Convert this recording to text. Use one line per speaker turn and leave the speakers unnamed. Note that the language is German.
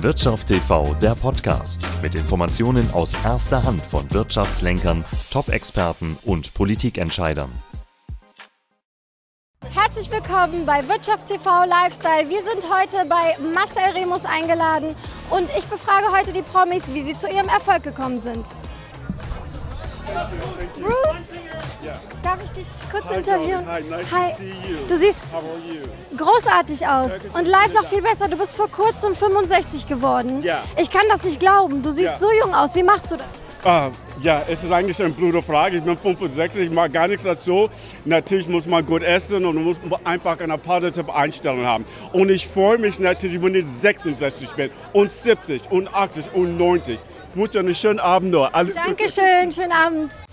Wirtschaft TV, der Podcast mit Informationen aus erster Hand von Wirtschaftslenkern, Top-Experten und Politikentscheidern.
Herzlich willkommen bei Wirtschaft TV Lifestyle. Wir sind heute bei Marcel Remus eingeladen und ich befrage heute die Promis, wie sie zu ihrem Erfolg gekommen sind. Bruce, darf ich dich kurz interviewen? Hi, du siehst großartig aus und live noch viel besser. Du bist vor kurzem 65 geworden. Ich kann das nicht glauben. Du siehst so jung aus. Wie machst du das?
Ja, es ist eigentlich eine blöde Frage. Ich bin 65, ich mag gar nichts dazu. Natürlich muss man gut essen und man muss einfach eine positive Einstellung haben. Und ich freue mich natürlich, wenn ich 66 bin und 70 und 80 und 90. Ich wünsche dir einen schönen Abend noch.
Dankeschön, schönen Abend.